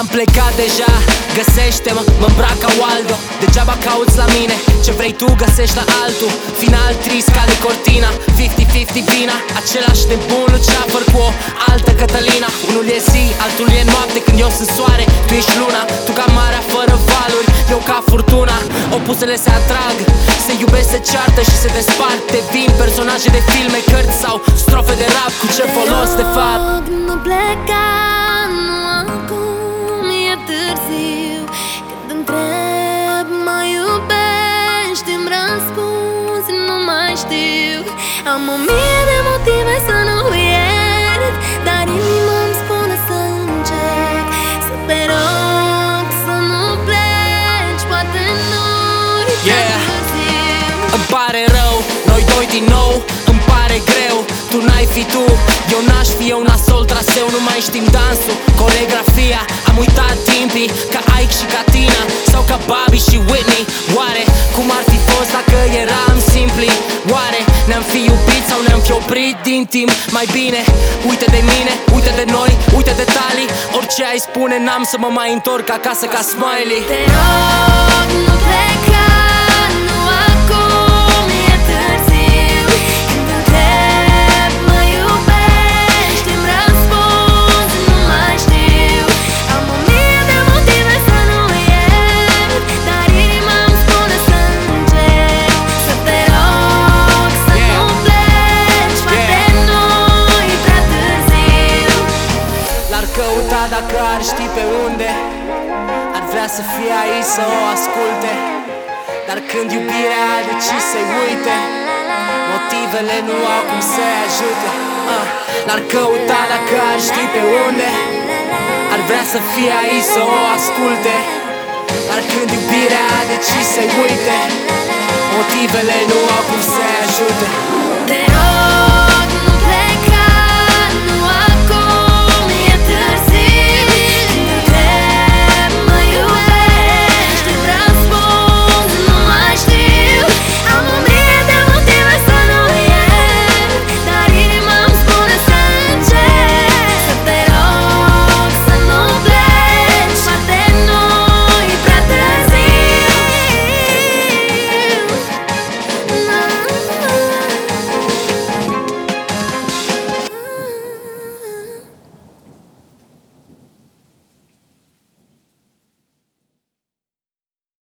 plecat deja, găsește-mă, mă îmbrac ca Waldo. Degeaba cauți la mine, ce vrei tu găsești la altul. Final trist ca de Cortina, 50-50 vina. Același de bun Luceafăr cu o altă Cătălina. Unul e zi, altul e noapte, când eu sunt soare, tu ești luna. Tu ca marea fără valuri, eu ca furtuna. Opusele se atrag, se iubesc, se ceartă și se despart. Devin personaje de filme, cărți sau strofe de rap. Cu ce folos de fapt? Nu pleca, nu acum, e târziu. Când întreb, mă iubești, îmi răspunzi, nu mai știu. Am 1000 de motive să nu iert, dar inima îmi spune să încerc. Să te rog să nu pleci, poate nu-i târziu. Îmi pare rău, noi doi din nou, îmi pare greu. Tu n-ai fi tu, eu n-aș fi eu, nasol traseu. Nu mai știm dansul, coregrafia. Am uitat timpii, ca Ike și ca Tina, sau ca Bobby și Whitney. Oare cum ar fi fost dacă eram simpli? Oare ne-am fi iubit sau ne-am fi oprit din timp? Mai bine, uite de mine, uite de noi, uite detalii. Orice ai spune, n-am să mă mai întorc acasă ca Smiley. Te rog, nu pleca, nu acum, e târziu. Când întreb, mă iubești, îmi răspunzi, nu mai știu. Am 1000 de motive să nu iert, dar inima îmi spune să încerc. Să te rog să nu pleci, poate nu-i prea târziu. L-ar căuta dacă ar ști pe unde, ar vrea să fie aici să o asculte. Dar când iubirea a decis să-i uite, motivele nu au cum să-i ajute. L-ar căuta dacă ar ști pe unde, ar vrea să fie aici să o asculte. Dar când iubirea a decis să-i uite, motivele nu au cum să-i ajute. Te rog